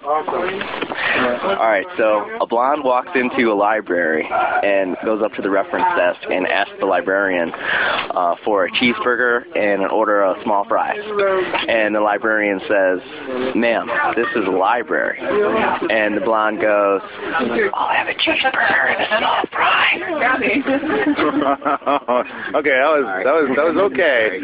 All right, so a blonde walks into a library and goes up to the reference desk and asks the librarian for a cheeseburger and an order of small fries. And the librarian says, "Ma'am, this is a library." And the blonde goes, "I'll have a cheeseburger and a small fry." Okay, that was okay.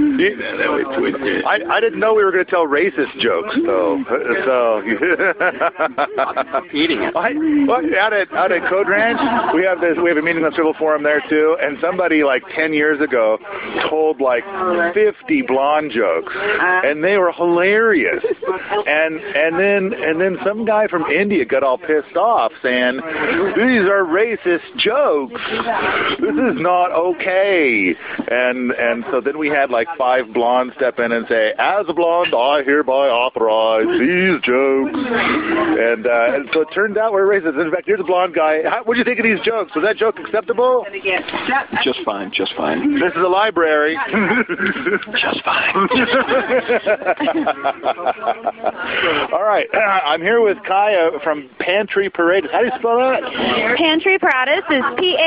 I didn't know we were going to tell racist jokes, though. So eating it. Out at Code Ranch, we have a meeting on Civil Forum there too, and somebody like 10 years ago told like 50 blonde jokes, and they were hilarious. And then some guy from India got all pissed off, saying, "These are racist jokes. This is not okay." And so then we had like 5 blondes step in and say, "As a blonde, I hereby authorize these jokes." And so it turns out we're racist. In fact, here's a blonde guy. What do you think of these jokes? Was that joke acceptable? Just fine, just fine. This is a library. Just fine. All right. I'm here with Kaya from Pantry Paratus. How do you spell that? Pantry Paratus is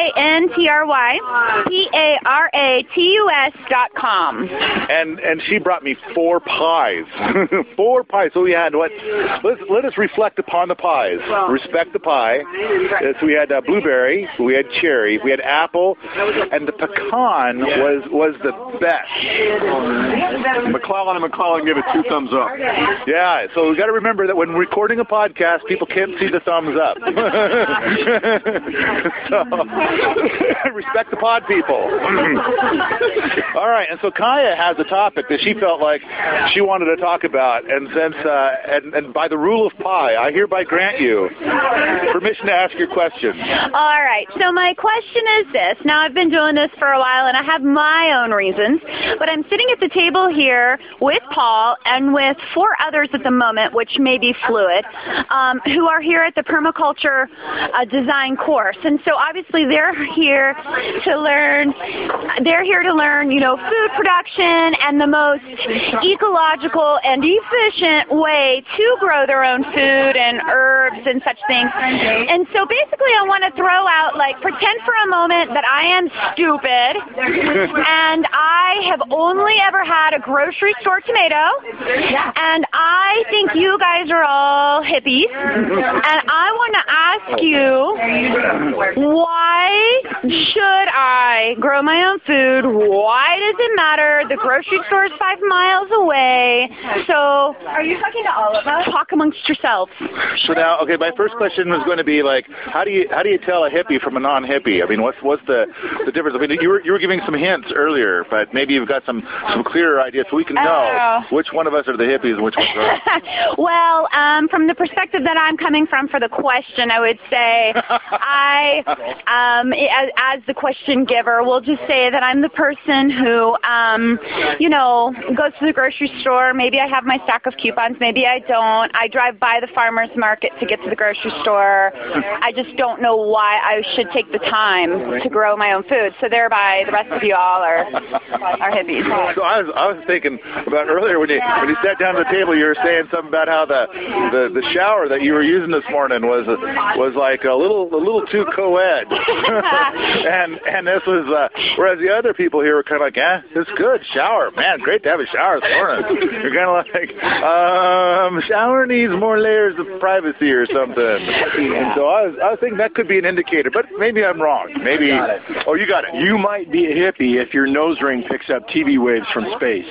PANTRYPARATUS.com. And she brought me 4 pies. 4 pies. So we had what? Let us reflect upon the pies. Respect the pie. So we had blueberry, we had cherry, we had apple, and the pecan was the best. McClellan and McClellan give it 2 thumbs up. Yeah, so we got to remember that when recording a podcast, people can't see the thumbs up. So respect the pod people. All right, and so Kaya has a topic that she felt like she wanted to talk about, and since and by the rule of pi, I hereby grant you permission to ask your question. All right, so my question is this. Now, I've been doing this for a while, and I have my own reasons, but I'm sitting at the table here with Paul and with 4 others at the moment, which may be fluid, who are here at the permaculture design course. And so obviously they're here to learn, food production and the most ecological and efficient way to grow their own food and herbs and such things. And so basically I want to throw out, pretend for a moment that I am stupid and I have only ever had a grocery store tomato, and I think you guys are all hippies, and I want to ask you, why should I grow my own food? Why does it matter? The grocery store is 5 miles away. So, are you talking to all of us? Talk amongst yourselves. So now, okay, my first question was going to be how do you tell a hippie from a non-hippie? I mean, what's the difference? I mean, you were giving some hints earlier, but maybe you've got some clearer ideas so we can know which one of us are the hippies and which ones are. Well, from the perspective that I'm coming from for the question, I would say as the question giver, we'll just say that I'm the person who, goes to the grocery store. Maybe I have my stack of coupons. Maybe I don't. I drive by the farmer's market to get to the grocery store. I just don't know why I should take the time to grow my own food. So thereby, the rest of you all are hippies. So I was thinking about earlier when you sat down at the table, you were saying something about how the shower that you were using this morning was like a little too co-ed. and this was whereas the other people here were kind of like, it's good, shower, man, great to have a shower this morning. You're kind of like, shower needs more layers of privacy or something. And so I was thinking that could be an indicator, but maybe I'm wrong. Maybe you got it. You might be a hippie if your nose ring picks up TV waves from space.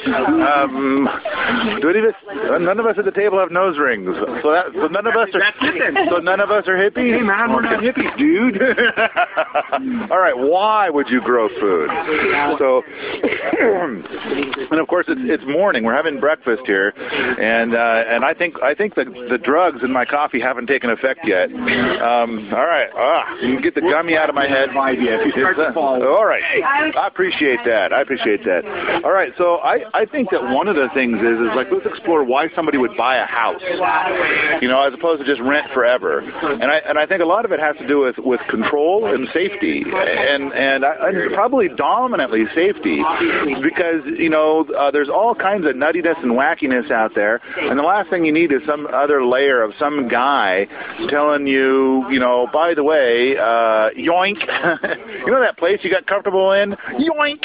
None of us at the table have nose rings, so none of us are. So none of us are hippies. Hey man, we're not hippies, dude. All right, why would you grow food? So, and of course it's morning. We're having breakfast here, and I think the drugs in my coffee haven't taken effect yet. All right, you can get the gummy out of my head. All right, I appreciate that. All right, so I think that one of the things is let's explore why somebody would buy a house. as opposed to just rent forever. And I think a lot of it has to do with control and safety, and probably dominantly safety, because there's all kinds of nuttiness and wackiness out there, and the last thing you need is some other layer of some guy telling you, by the way, yoink, that place you got comfortable in, yoink,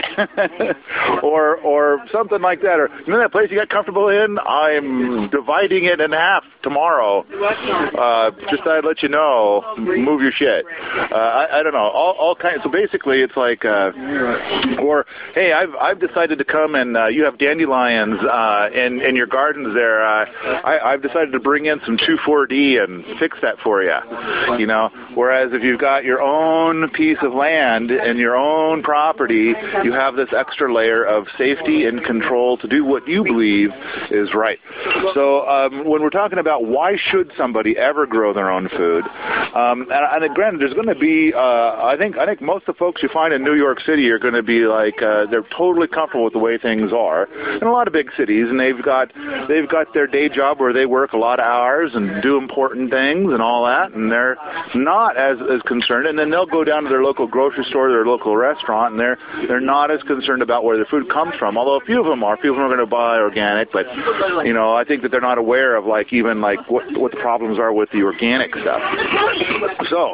or something like that, or that place you got comfortable in, I'm dividing it in half tomorrow. Just thought I'd let you know, move your shit. I don't know, all kinds. So basically, it's like, or hey, I've decided to come and you have dandelions in your gardens there. I've decided to bring in some 2,4-D and fix that for you. Whereas if you've got your own piece of land and your own property, you have this extra layer of safety and control to do what you believe is right. So when we're talking about why should somebody ever grow their own food, and granted, there's going to be, I think most of the folks you find in New York City are going to be like, they're totally comfortable with the way things are in a lot of big cities, and they've got their day job where they work a lot of hours and do important things and all that, and they're not as concerned. And then they'll go down to their local grocery store, their local restaurant, and they're not as concerned about where their food comes from. Although a few of them are. People are going to buy organic, but I think that they're not aware of what the problems are with the organic stuff. So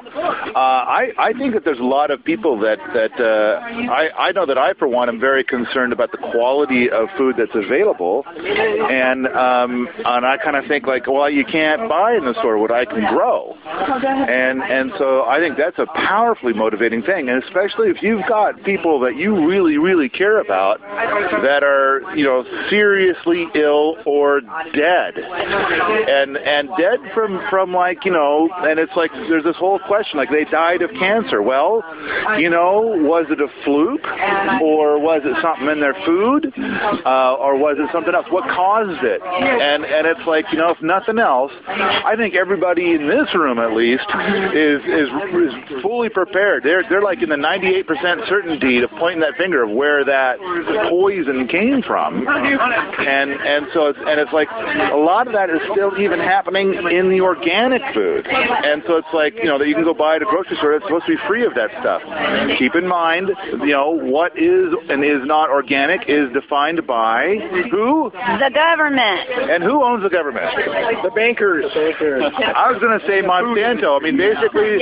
I think that there's a lot of people that I know that I, for one, am very concerned about the quality of food that's available, and I kind of think like, well, you can't buy in the store what I can grow, and so I think that's a powerfully motivating thing, and especially if you've got people that you really, really care about that are seriously ill or dead, and dead from and it's like there's this whole question, like they died of cancer. Well, was it a fluke, or was it something in their food, or was it something else? What caused it? And it's like, if nothing else, I think everybody in this room at least is fully prepared. They're like in the 98% certainty to pointing that finger of where that poison came from, and so it's like a lot of that is still even happening in the organic food, and so it's like that you can go buy at a grocery store that's supposed to be free of that stuff. Keep in mind, what is and is not organic is defined by who? The government. And who owns the government? The bankers. I was going to say Monsanto. I mean, basically,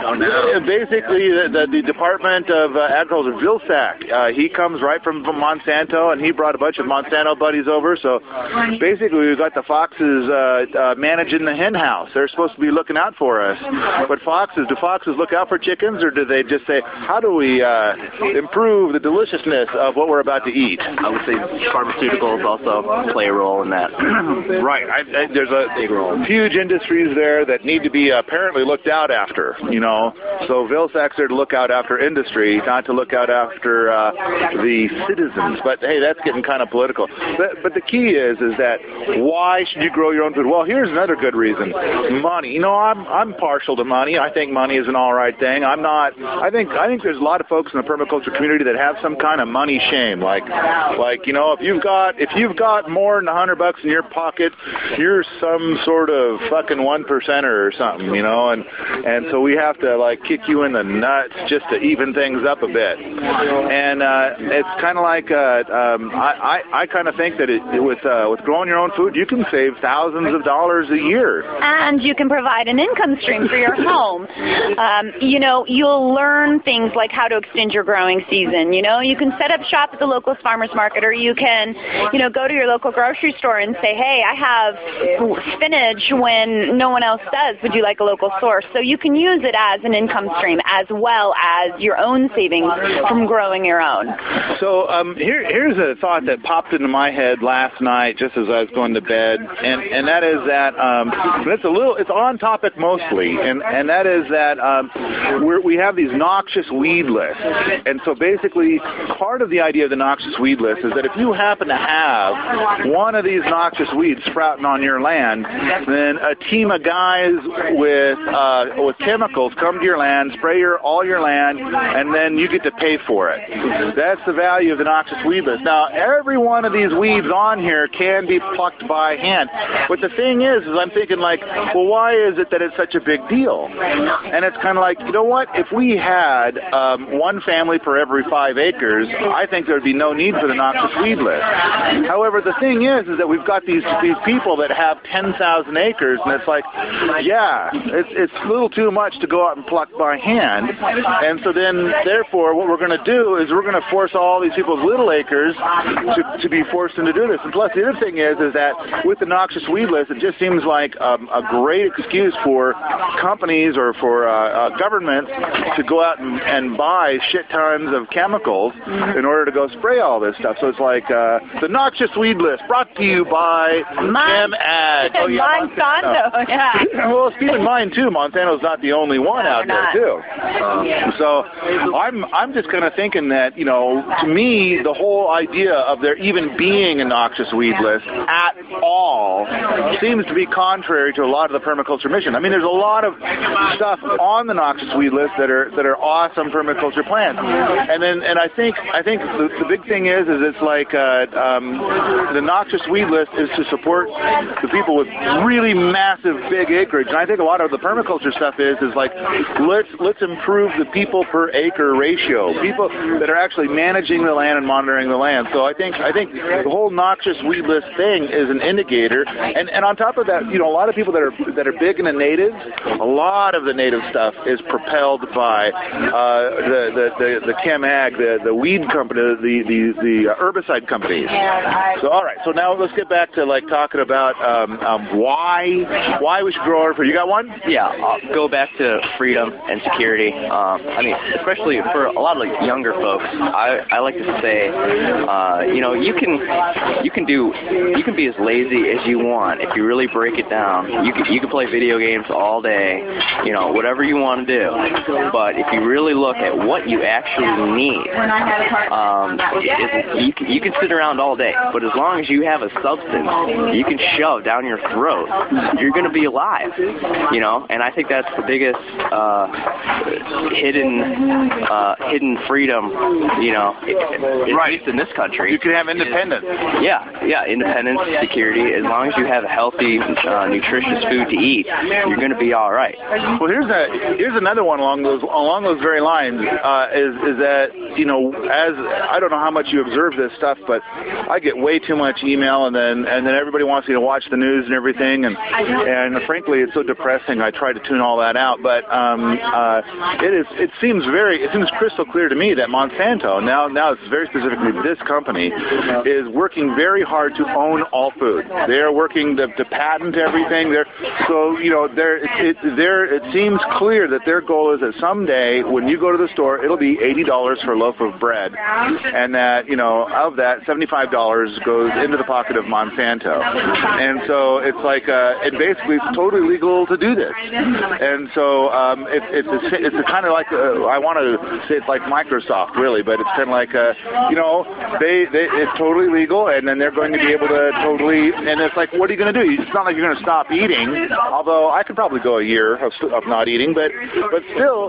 the Department of Agriculture, Vilsack, he comes right from Monsanto, and he brought a bunch of Monsanto buddies over. So basically, we've got the foxes managing the hen house. They're supposed to be looking out for us. But do foxes look out for chickens, or do they just say, how do we improve the deliciousness of what we're about to eat? I would say pharmaceuticals also play a role in that. Right. There's huge industries there that need to be apparently looked out after, So Vilsack's there to look out after industry, not to look out after the citizens. But, hey, that's getting kind of political. But the key is that why should you grow your own food? Well, here's another good reason. Money. I'm partial to money. I think money is an all right thing. I'm not. I think there's a lot of folks in the permaculture community that have some kind of money shame. Like if you've got more than $100 in your pocket, you're some sort of fucking 1%er or something, and so we have to kick you in the nuts just to even things up a bit. And it's kind of like I kind of think that with growing your own food, you can save thousands of dollars a year, and you can provide an income stream for your home. You'll learn things like how to extend your growing season. You can set up shop at the local farmers market, or you can, go to your local grocery store and say, hey, I have spinach when no one else does. Would you like a local source? So you can use it as an income stream as well as your own savings from growing your own. So here's a thought that popped into my head last night just as I was going to bed, and that is that it's on topic mostly, and that is that we have these noxious weed lists. And so basically part of the idea of the noxious weed list is that if you happen to have one of these noxious weeds sprouting on your land, then a team of guys with chemicals come to your land, spray all your land, and then you get to pay for it. That's the value of the noxious weed list. Now, every one of these weeds on here can be plucked by hand. But the thing thing is I'm thinking like, well, why is it that it's such a big deal? And it's kind of like, you know what? If we had one family per every 5 acres, I think there'd be no need for the noxious weed list. However, the thing is that we've got these people that have 10,000 acres, and it's like, yeah, it's a little too much to go out and pluck by hand. And so then, therefore, what we're going to do is we're going to force all these people's little acres to be forced into do this. And plus, the other thing is that with the noxious weed list, it just seems like a great excuse for companies or for governments to go out and buy shit tons of chemicals in order to go spray all this stuff. So it's like the noxious weed list brought to you by ChemAg. Oh, yeah, Monsanto, yeah. Well, keep in mind, too, Monsanto's not the only one out there, too. So I'm just kind of thinking that, you know, to me, the whole idea of there even being a noxious weed list at all seems to be contrary to a lot of the permaculture mission. I mean, there's a lot of stuff on the noxious weed list that are awesome permaculture plants. And I think the big thing is it's like the noxious weed list is to support the people with really massive big acreage. And I think a lot of the permaculture stuff is like let's improve the people per acre ratio, people that are actually managing the land and monitoring the land. So I think the whole noxious weed list thing is an indicator. And on top of that, you know, a lot of people that are big in the natives, a lot of the native stuff is propelled by the ChemAg, the weed company, the herbicide companies. So all right, so now let's get back to like talking about why we should grow our food. You got one? Yeah, go back to freedom and security. I mean, especially for a lot of like younger folks, I like to say, you know, you can be as lazy as you want if you really break it down. You can play video games all day, you know, whatever you want to do. But if you really look at what you actually need, you can sit around all day. But as long as you have a substance you can shove down your throat, you're going to be alive, you know. And I think that's the biggest hidden freedom, you know, at least in this country. You can have independence. Yeah, independence, security. As long as you have healthy, nutritious food to eat, you're going to be all right. Well, here's another one along those very lines. Is that, you know, as I don't know how much you observe this stuff, but I get way too much email, and then everybody wants me to watch the news and everything, and frankly, it's so depressing. I try to tune all that out, but it seems crystal clear to me that Monsanto, now it's very specifically this company, is working very hard to own all food. They are working to patent everything. So you know, it seems clear that their goal is that someday when you go to the store, it'll be $80 for a loaf of bread, and that, you know, of that, $75 goes into the pocket of Monsanto. And so it's like, basically it's totally legal to do this. And so it's kind of like, I want to say it's like Microsoft, really, but it's kind of like, you know, it's totally legal, and then they're going to be able to totally, and it's like, what are you going to do? It's not like you're going to stop eating, although I could probably go a year of not eating, but still,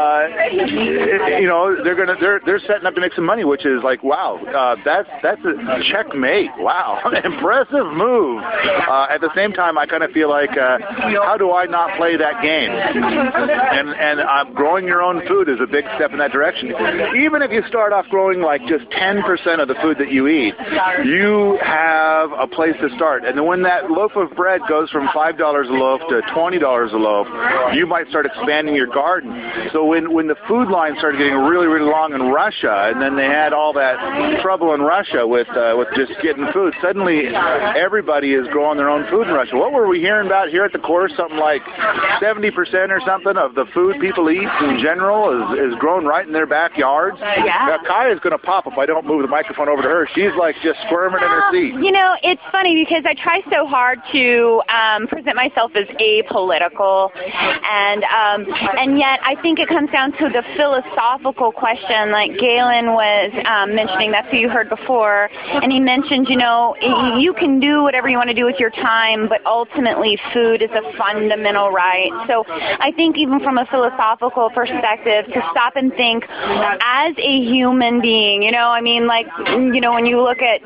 you know, they're setting up to make some money, which is like, wow, that's a checkmate. Wow, impressive move. At the same time, I kind of feel like, how do I not play that game? And growing your own food is a big step in that direction. Even if you start off growing like just 10% of the food that you eat, you have a place to start. And then when that loaf of bread goes from $5 a loaf to $20 a loaf, you might start expanding your garden. So when the food line started getting really, really long in Russia, and then they had all that trouble in Russia with just getting food, suddenly everybody is growing their own food in Russia. What were we hearing about here at the course? Something like 70% or something of the food people eat in general is grown right in their backyards. Yeah. Now, Kaya's going to pop if I don't move the microphone over to her. She's like just squirming in her seat. You know, it's funny because I try so hard to present myself as apolitical, and yet I think it comes down to the philosophical question, like Galen was mentioning. That's who you heard before, and he mentioned, you know, you can do whatever you want to do with your time, but ultimately food is a fundamental right. So I think even from a philosophical perspective, to stop and think as a human being, I mean, like, when you look at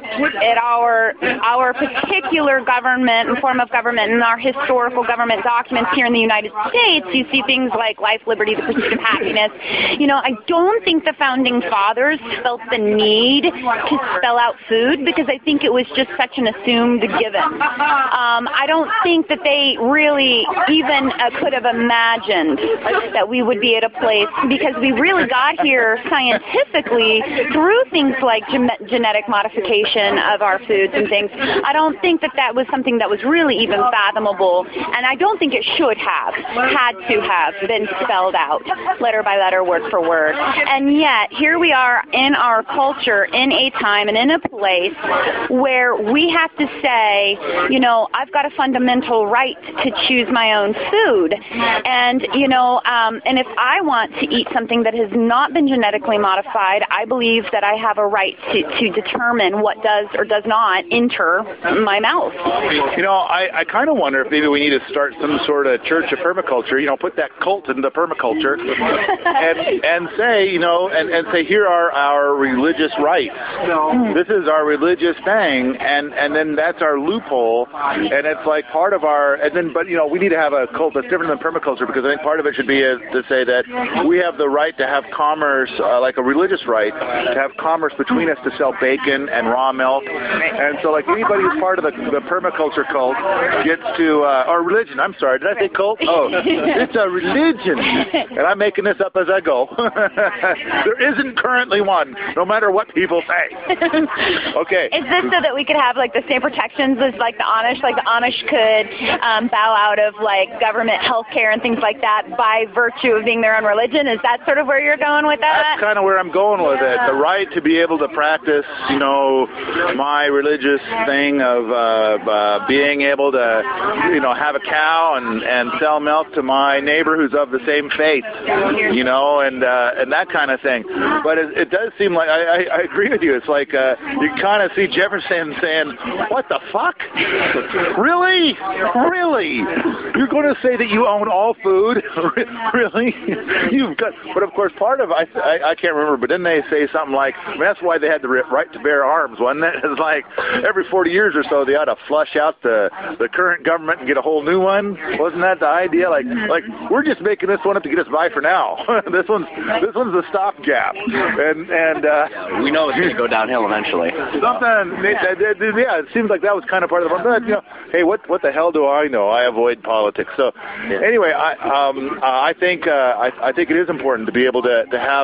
our particular government and form of government and our historical government documents here in the United States, you see things like life, liberty, the pursuit of happiness. I don't think the founding fathers felt the need to spell out food because I think it was just such an assumed given. I don't think that they really even could have imagined that we would be at a place, because we really got here scientifically through things like genetic modification of our foods and things. I don't think that was something that was really even fathomable, and I don't think it should have had to have been spelled out letter by letter, word for word. And yet, here we are in our culture, in a time and in a place where we have to say, I've got a fundamental right to choose my own food. And, and if I want to eat something that has not been genetically modified, I believe that I have a right to determine what does or does not enter my mouth. I kind of wonder if maybe we need to start some sort of church of permaculture, put that cult into permaculture and say, and say, here are our religious rights. This is our religious thing, and then that's our loophole, and it's like part of our, but we need to have a cult that's different than permaculture, because I think part of it should be to say that we have the right to have commerce, like a religious right, to have commerce between us to sell bacon and raw milk, and so like anybody who's part of the permaculture cult gets to, or religion, I'm sorry, did I say cult? Oh, it's a religion, and I'm making this up as I go. There isn't currently one, no matter what people say. Okay. Is this so that we could have like the same protections as like the Amish? Like the Amish could bow out of like government health care and things like that by virtue of being their own religion? Is that sort of where you're going with that? That's kind of where I'm going with it. The right to be able to practice, my religious thing of being able to, have a cow and sell milk to my neighbor who's of the same faith, and that kind of thing. But it does seem like, I agree with you. It's like you kind of see Jefferson saying, what the fuck? Really? Really? You're going to say that you own all food? Really? You've got, but of course part of, I can't remember, but didn't they say something like, that's why they had the right to bear arms, wasn't it? It's like every 40 years or so they ought to flush out the current government and get a whole new one. Wasn't that the idea? Like we're just making this one up to get us by for now. this one's the stopgap, and we know it's going to go downhill eventually. It seems like that was kind of part of the problem. But, hey, what the hell do I know? I avoid politics. So anyway, I think it is important to be able to have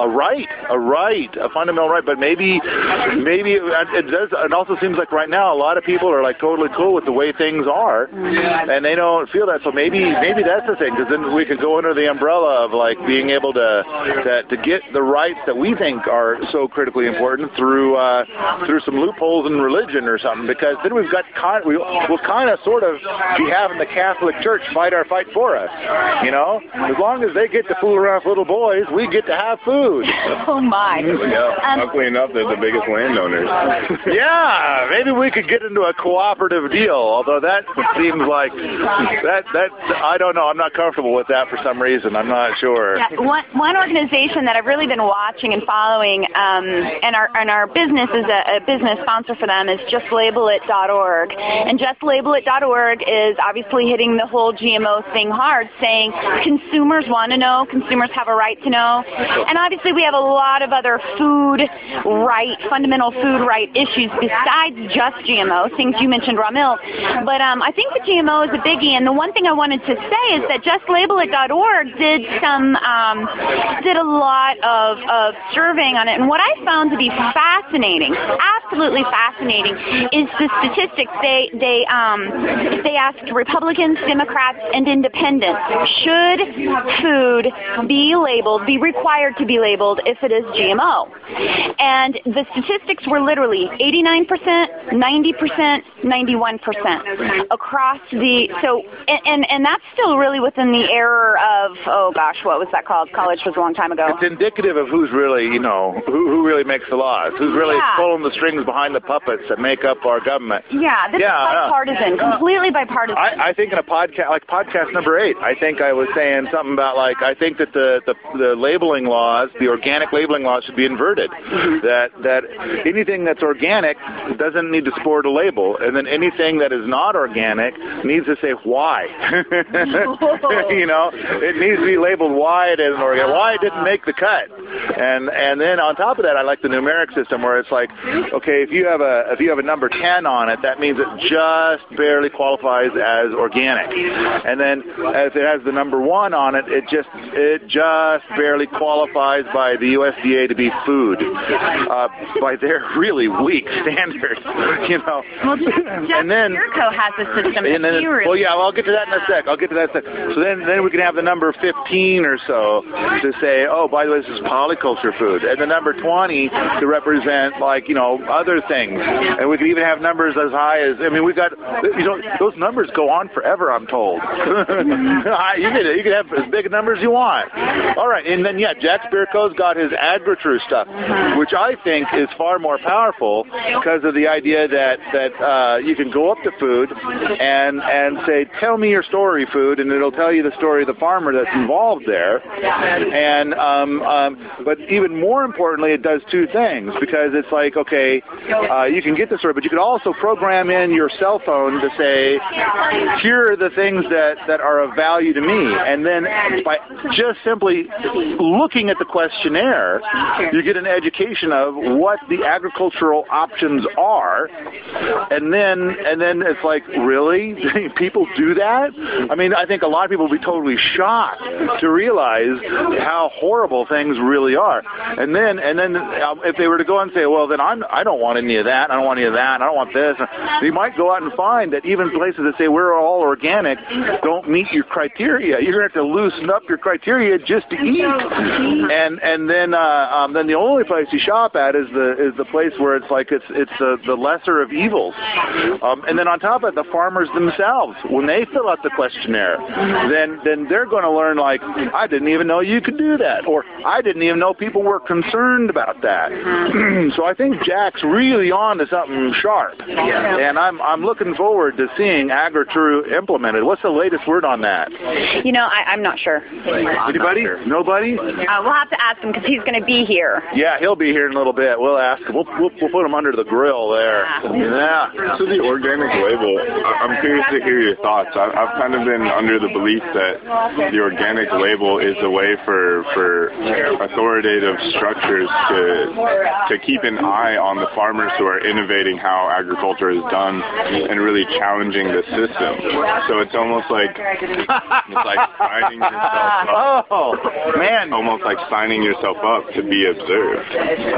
a fundamental right. But maybe it also seems like right now a lot of people are like totally cool with the way things are, and they don't feel that. So maybe that's the thing, because then we could go under the umbrella of like being able to get the rights that we think are so critically important through some loopholes in religion or something. Because then we'll kind of sort of be having the Catholic Church fight our fight for us. As long as they get to fool around with little boys, we get to have food. Oh my! Luckily enough, they're the biggest landowners. Yeah, maybe we could get into a cooperative deal. Although that seems like that I don't know. I'm not comfortable with that for some reason. I'm not sure. Yeah, one organization that I've really been watching and following, and our business is a business sponsor for them, is JustLabelIt.org. And JustLabelIt.org is obviously hitting the whole GMO thing hard, saying consumers want to know, consumers have a right to know. And obviously we have a lot of other fundamental food right issues besides just GMO, things you mentioned, raw milk. But I think the GMO is a biggie. And the one thing I wanted to say is that JustLabelIt.org did a lot of surveying on it. And what I found to be fascinating, absolutely fascinating, is the statistics. They asked Republicans, Democrats, and independents, should food be required to be labeled if it is GMO? And the statistics were literally 89%, 90%, 91% across and that's still really within the error of, oh gosh, what was that called? College was a long time ago. It's indicative of who's really, who really makes the laws, who's really pulling the strings behind the puppets that make up our government. Yeah, this is bipartisan, completely bipartisan. I think in a podcast, like podcast number 8, I think I was saying something about like I think that the labeling laws, the organic labeling laws, should be inverted. That anything that's organic doesn't need to sport a label, and then anything that is not organic needs to say why. You know, it needs to be labeled why it isn't organic, why it didn't make the cut, and then on top of that, I like the numeric system where it's like, okay, if you have a number 10 on it, that means it just barely qualifies as organic, and then if it has the number 1 on it, it just barely qualifies by the USDA to be food, by their really weak standards, you know. Well, and then Spirko has a system. And then, well, yeah, I'll get to that in a sec. So then we can have the number 15 or so to say, oh, by the way, this is polyculture food, and the number 20 to represent, like, you know, other things. And we can even have numbers as high as, I mean, we've got, you know, those numbers go on forever, I'm told. You can have as big a number as you want. All right, and then, yeah, Jack Spirko's got his AgriTrue stuff, which I think is far more powerful because of the idea that you can go up to food and say, tell me your story, food, and it'll tell you the story of the farmer that's involved there. And but even more importantly, it does 2 things, because it's like, okay, you can get the story, but you can also program in your cell phone to say, here are the things that are of value to me. And then by just simply looking at the questionnaire, you get an education of what the agricultural options are. And then it's like, really? People do that? I mean, I think a lot of people will be totally shocked to realize how horrible things really are. And then if they were to go and say, well, then I don't want any of that, I don't want any of that, I don't want this, you might go out and find that even places that say we're all organic don't meet your criteria. You're going to have to loosen up your criteria just to eat. And then the only place you shop at is the place where it's like it's the lesser of evils. And then on top of it, the farmers themselves, when they fill out the questionnaire, then they're going to learn, like, I didn't even know you could do that, or I didn't even know people were concerned about that. So I think Jack's really on to something sharp, and I'm looking forward to seeing AgriTrue implemented. What's the latest word on that? You know, I'm not sure. Anybody? Nobody? We'll have to ask him because he's going to be here. Yeah, he'll be here in a little bit. We'll ask him. We'll put him under the grill there. Yeah. So the organic label, I'm curious to hear your thoughts. I've kind of been under the belief that the organic label is a way for authoritative structures to keep an eye on the farmers who are innovating how agriculture is done and really challenging the system. So it's almost like signing yourself up. Oh, man. Almost like signing yourself up to be observed.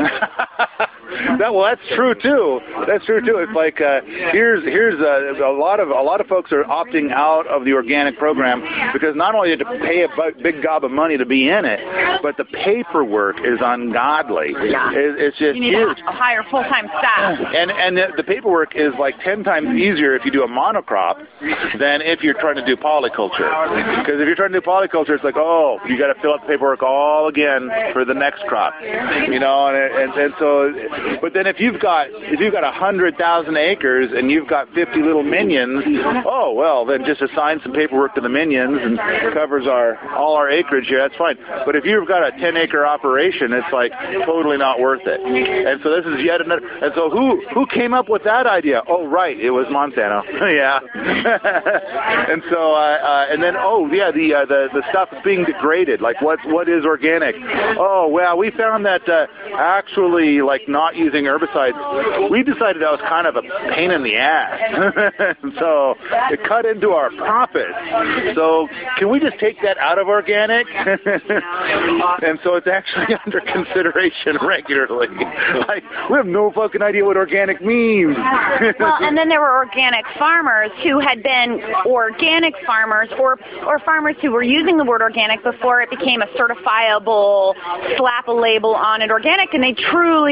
That's true too. That's true too. It's like here's a lot of folks are opting out of the organic program because not only do you have to pay a big gob of money to be in it, but the paperwork is ungodly. It's just you need huge. to hire full-time staff. And the paperwork is like 10 times easier if you do a monocrop than if you're trying to do polyculture. Because if you're trying to do polyculture, it's like, oh, you got to fill out the paperwork all again for the next crop, you know. And so, but then if you've got 100,000 acres and you've got 50 little minions, oh well, then just assign some paperwork to the minions and covers all our acreage here. That's fine. But if you've got a 10-acre operation, it's like totally not worth it. And so this is yet another. And so who came up with that idea? Oh, right, it was Monsanto. Yeah. And so and then the stuff is being degraded. Like what is organic? Oh well, we found that actually like not using herbicides, we decided that was kind of a pain in the ass. So it cut into our profits. So can we just take that out of organic? And so it's actually under consideration regularly. Like, we have no fucking idea what organic means. Well, and then there were organic farmers who had been organic farmers or farmers who were using the word organic before it became a certifiable, slap a label on it organic, and they truly were.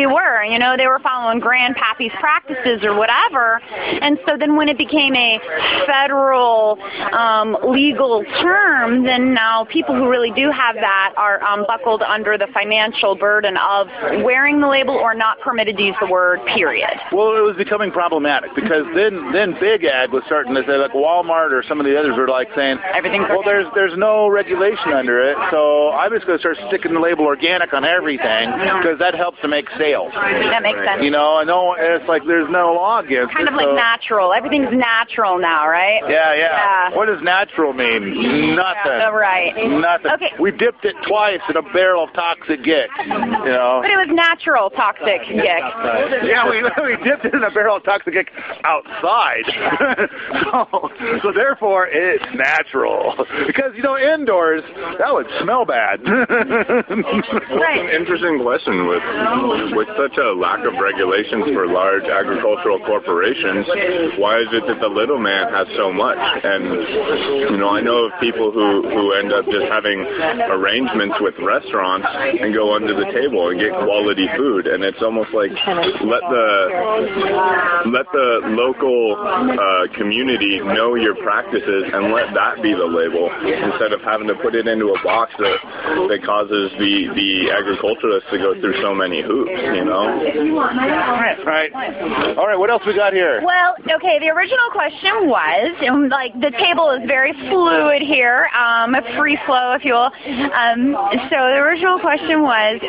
You know, they were following grandpappy's practices or whatever. And so then when it became a federal legal term, then now people who really do have that are buckled under the financial burden of wearing the label or not permitted to use the word, period. Well, it was becoming problematic because then Big Ag was starting to say, like Walmart or some of the others were like saying, well, there's no regulation under it, so I'm just going to start sticking the label organic on everything because that helps to make sales. That makes sense. You know, and it's like there's no law against kind it. of like natural. Everything's natural now, right? Yeah. What does natural mean? Nothing. Yeah, right. Nothing. Okay. We dipped it twice in a barrel of toxic gick, you know. But it was natural toxic gick. Yeah, we dipped it in a barrel of toxic gick outside. so therefore, it's natural. Because, you know, indoors, that would smell bad. Right. An interesting question with such a lack of regulations for large agricultural corporations, why is it that the little man has so much? And, you know, I know of people who end up just having arrangements with restaurants and go under the table and get quality food, and it's almost like let the local community know your practices and let that be the label instead of having to put it into a box that causes the agriculturalists to go through so many hoops, you know? Right. All right, what else we got here? Well, okay, the original question was, and like the table is very fluid here, free flow, if you will. So the original question was,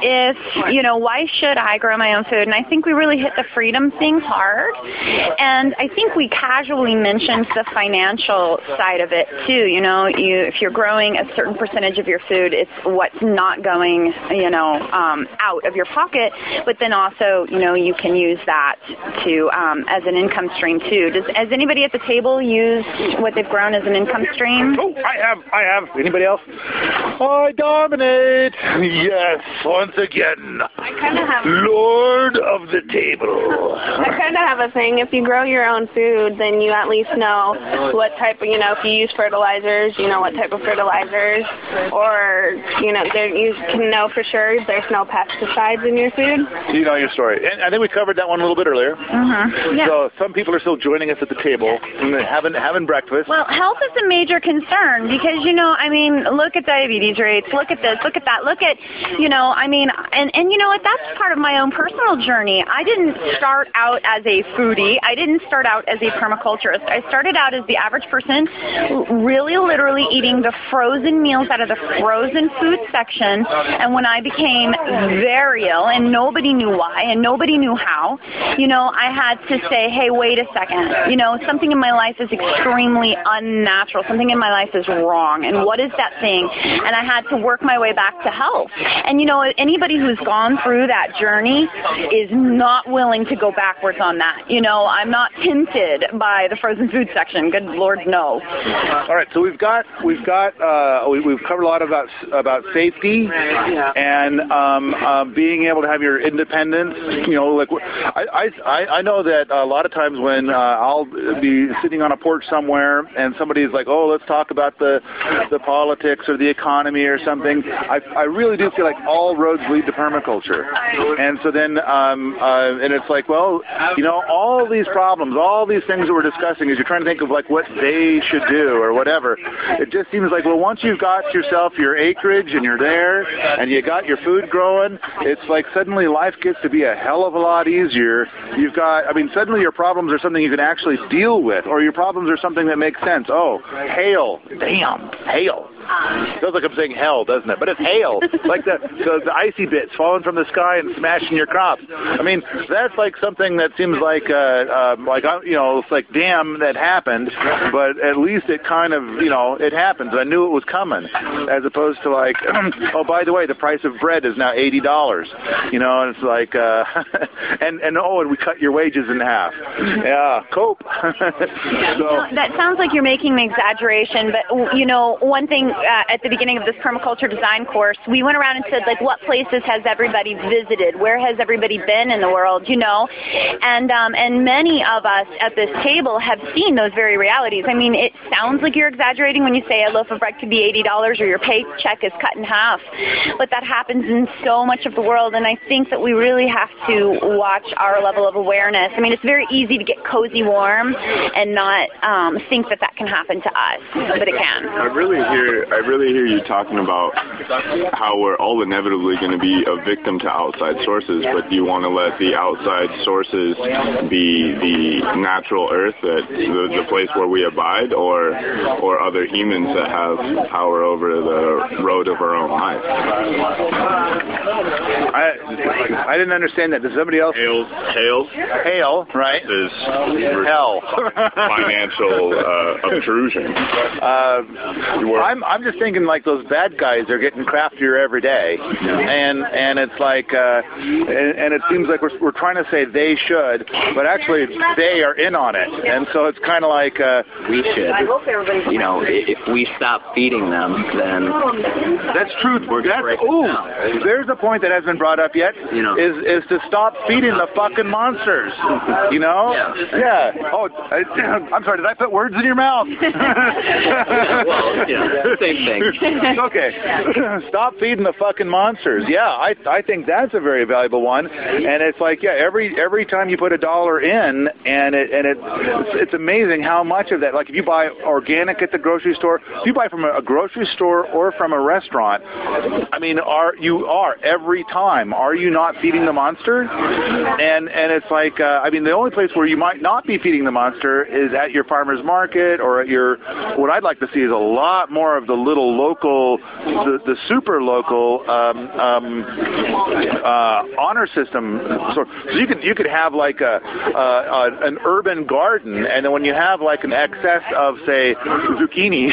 why should I grow my own food? And I think we really hit the freedom thing hard. And I think we casually mentioned the financial side of it too. You know, if you're growing a certain percentage of your food, it's what's not going, out of your pocket. But then also, you can use that to as an income stream too. Has anybody at the table used what they've grown as an income stream? Oh, I have. Anybody else? I dominate. Yes, once again. I kind of have. Lord of the table. I kind of have a thing. If you grow your own food, then you at least know what type of, if you use fertilizers, you know what type of fertilizers, or, you can know for sure there's no pesticides in your food. You know your story. And I think we covered that one a little bit earlier. Mm-hmm. Yeah. So some people are still joining us at the table and having breakfast. Well, health is a major concern because, look at diabetes rates, look at this, look at that, look at, and you know what, that's part of my own personal journey. I didn't start out as a foodie. I didn't start out as a permaculturist. I started out as the average person really literally eating the frozen meals out of the frozen food section. And when I became very ill and nobody knew why and nobody knew how, I had to say, hey, wait a second. Something in my life is extremely unnatural. Something in my life is wrong. And what is that thing? And I had to work my way back to health. And, anybody who's gone through that journey is not willing to go backwards on that. I'm not tinted by the frozen food section. Good Lord, no. All right, so we've covered a lot about safety and being able to have your independence. I know that a lot of times when I'll be sitting on a porch somewhere and somebody's like, oh, let's talk about the politics or the economy or something, I really do feel like all roads lead to permaculture. And so then, and it's like, well, all these problems, all these things that we're discussing, as you're trying to think of like what they should do or whatever, it just seems like, well, once you've got yourself your acreage and you're there and you got your food growing, it's like suddenly life gets to be a hell of a lot easier. Suddenly your problems are something you can actually deal with, or your problems are something that makes sense. Oh, hail. Damn, hail. Feels like I'm saying hell, doesn't it? But it's hail, like the icy bits falling from the sky and smashing your crops. That's like something that seems like it's like damn, that happened, but at least it kind of it happens. I knew it was coming, as opposed to like oh, by the way, the price of bread is now $80. And it's like and we cut your wages in half. Yeah, cope. So that sounds like you're making an exaggeration, but one thing. At the beginning of this permaculture design course, we went around and said, like, what places has everybody visited? Where has everybody been in the world, you know? And many of us at this table have seen those very realities. I mean, it sounds like you're exaggerating when you say a loaf of bread could be $80 or your paycheck is cut in half, but that happens in so much of the world, and I think that we really have to watch our level of awareness. I mean, it's very easy to get cozy warm and not think that that can happen to us, but it can. I really hear you talking about how we're all inevitably going to be a victim to outside sources, but do you want to let the outside sources be the natural earth, that the place where we abide, or other humans that have power over the road of our own life? I didn't understand that. Does somebody else? Hail, right? Is hell. Financial obtrusion. I'm just thinking like those bad guys are getting craftier every day, and it's like, and it seems like we're trying to say they should, but actually they are in on it, and so it's kind of like we should. You know, if we stop feeding them, then that's truth. There's a point that hasn't been brought up yet. You know, is to stop feeding the fucking monsters. You know? Yeah. Oh, I'm sorry. Did I put words in your mouth? Well, same thing. Okay. Stop feeding the fucking monsters. Yeah, I think that's a very valuable one. And it's like, every time you put $1 in, and it's amazing how much of that. Like if you buy organic at the grocery store, if you buy from a grocery store or from a restaurant, I mean, are you every time? Are you not feeding the monster? And it's like, I mean, the only place where you might not be feeding the monster is at your farmer's market or at your. What I'd like to see is a lot more of the little local, the super local honor system. So you could have like an urban garden, and then when you have like an excess of say zucchini,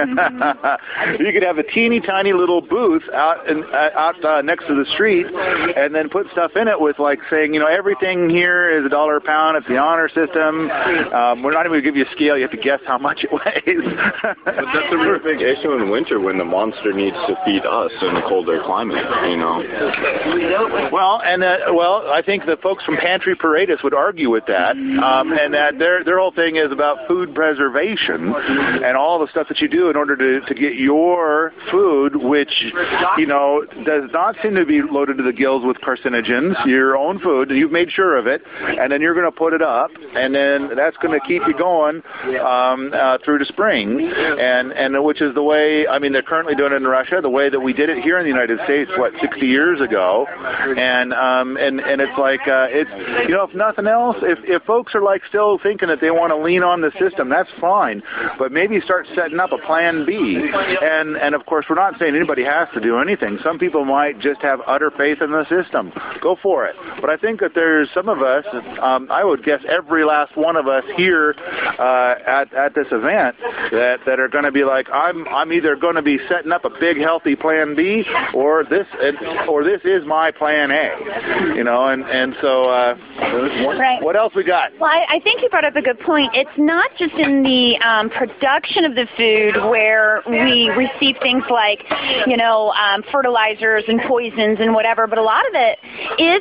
you could have a teeny tiny little booth out next to the street, and then put stuff in it with like saying, you know, everything here is $1 a pound. It's the honor system. We're not even going to give you a scale. You have to guess how much it weighs. But that's a really big issue in winter when the monster needs to feed us in a colder climate, you know. Well, I think the folks from Pantry Paradis would argue with that, and that their whole thing is about food preservation and all the stuff that you do in order to get your food, which, you know, does not seem to be loaded to the gills with carcinogens, your own food, you've made sure of it, and then you're going to put it up, and then that's going to keep you going through to spring, and which is the way, I mean, they're currently doing it in Russia, the way that we did it here in the United States, 60 years ago, and it's like, it's, you know, if nothing else, if folks are like still thinking that they want to lean on the system, that's fine, but maybe start setting up a plan B, and of course, we're not saying anybody has to do anything. Some people might just have utter faith in the system. Go for it. But I think that there's some of us, I would guess every last one of us here at this event that are going to be like, I'm either going to be setting up a big healthy plan B or this is my plan A. You know, and so right. What else we got? Well, I think you brought up a good point. It's not just in the production of the food where we receive things like, you know, fertilizers and poisons and whatever, but a lot of it is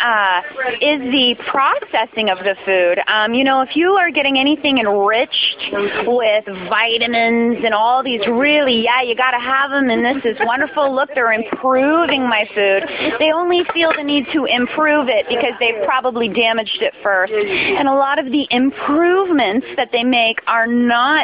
the processing of the food. You know, if you are getting anything enriched with vitamins and all these really, you got to have them, and this is wonderful. Look, they're improving my food. They only feel the need to improve it because they've probably damaged it first. And a lot of the improvements that they make are not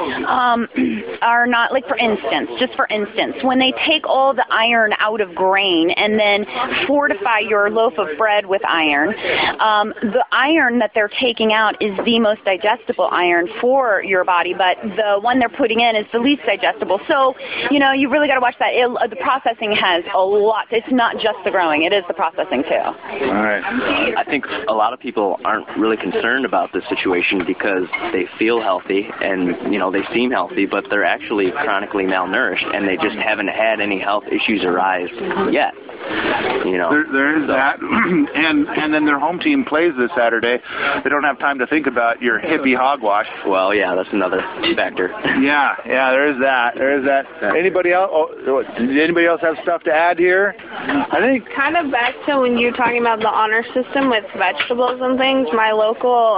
like, for instance, when they take all the iron out of grain and then fortify your loaf of bread with iron, the iron that they're taking out is the most digestible iron for your body, but the one they're putting in is the least digestible. So, you know, you really got to watch that. The processing has a lot. It's not just the growing. It is the processing, too. All right. I think a lot of people aren't really concerned about this situation because they feel healthy and, you know, they seem healthy, but they're actually chronically malnourished, and they just haven't had any health issues arise yet. You know, there is that, and then their home team plays this Saturday. They don't have time to think about your hippie hogwash. Well, yeah, that's another factor. Yeah, there is that. Anybody else? Did anybody else have stuff to add here? I think kind of back to when you were talking about the honor system with vegetables and things. My local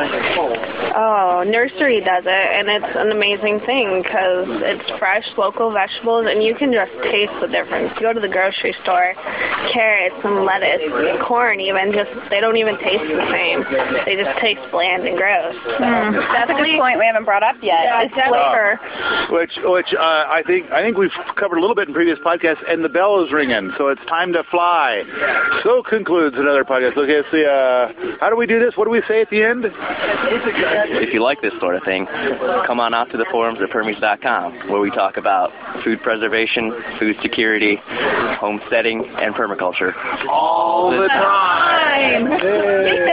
nursery does it, and it's an amazing thing because it's fresh, local vegetables, and you can just taste the difference. You go to the grocery store, carrots and lettuce, corn even, they don't even taste the same. They just taste bland and gross. That's a good point we haven't brought up yet. It's flavor. Which I think we've covered a little bit in previous podcasts, and the bell is ringing, so it's time to fly. So concludes another podcast. Okay, let's see, how do we do this? What do we say at the end? If you like this sort of thing, come on out to the forums at Permies.com, where we talk about food preservation, food security, homesteading, and permaculture. All the time.